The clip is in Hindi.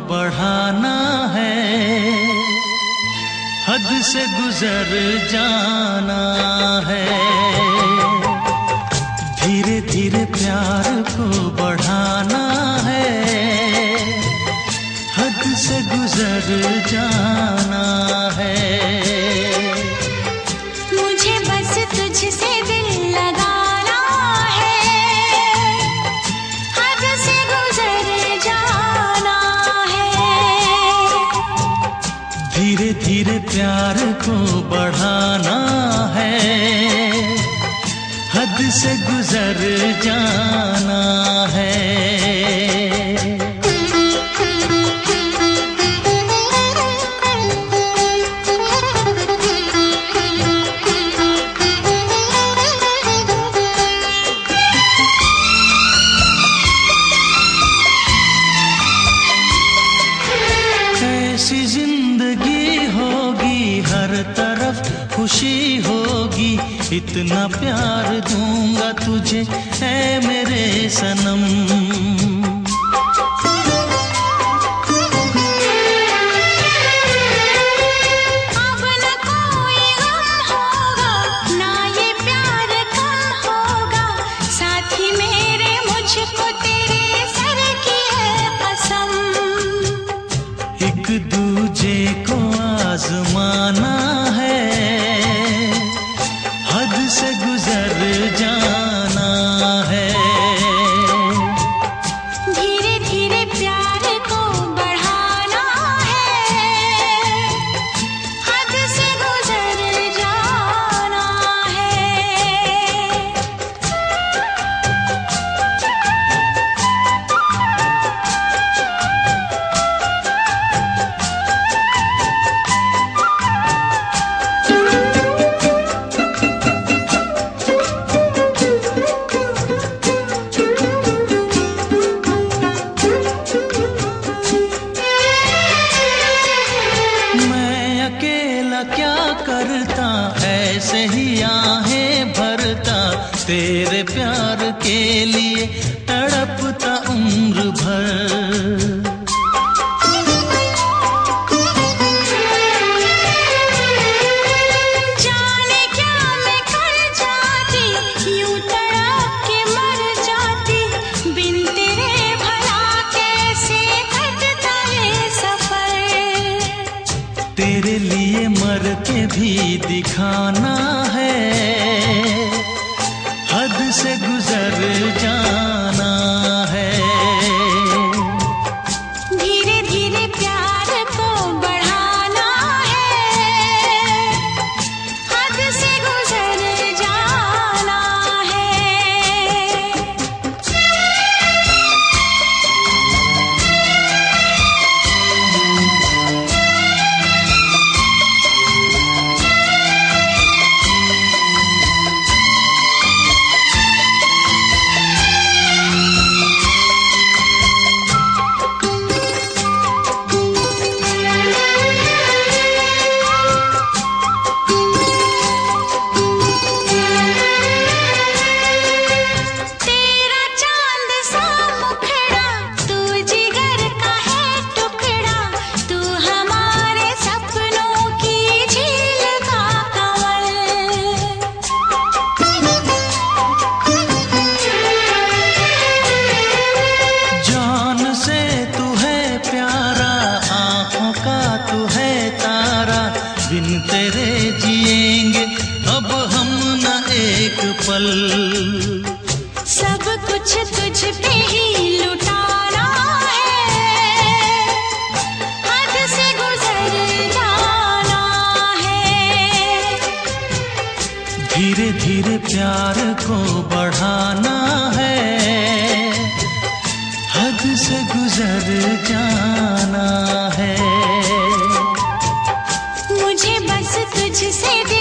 बढ़ाना है, हद से गुजर जाना है। धीरे धीरे प्यार को बढ़ाना है, हद से गुजर जाना है। मुझे बस तुझसे दिल लगाना है, हद से गुजर जाना है। धीरे धीरे प्यार को बढ़ाना है, हद से गुजर जाना है। ऐसी जिंदगी होगी, हर तरफ खुशी होगी, इतना प्यार दूंगा तुझे ऐ मेरे सनम। अब न कोई गम होगा, ना ये प्यार कम होगा, साथी मेरे मुझको तेरे सर की है कसम। एक दूजे को आजमाना है, हद से गुजर जाना है। धीरे धीरे प्यार को बढ़ाना है, हद से गुजर जाना है। मैं अकेला क्या करता, ऐसे ही आहें भरता, तेरे प्यार के लिए तड़पता उम्र भर। जाने क्या मैं कर जाती, यूं तड़प के मर जाती, बिन तेरे भला कैसे कटता ये सफर। तेरे लिए मर के भी दिखाना है, हद से गुजर जाना है। धीरे धीरे प्यार को बढ़ाना है, हद से गुजर जाना है। तेरा चांद सा मुखड़ा, तू जिगर का है टुकड़ा, तू हमारे सपनों की झील का कंवल। जान से तू है प्यारा, आँखों का तू है तारा, बिन तेरे जिएंगे अब हम न एक पल। सब कुछ तुझ पे ही लुटाना है, हद से गुजर जाना है। धीरे धीरे प्यार को बढ़ाना है, हद से गुजर जाना है। मुझे बस तुझसे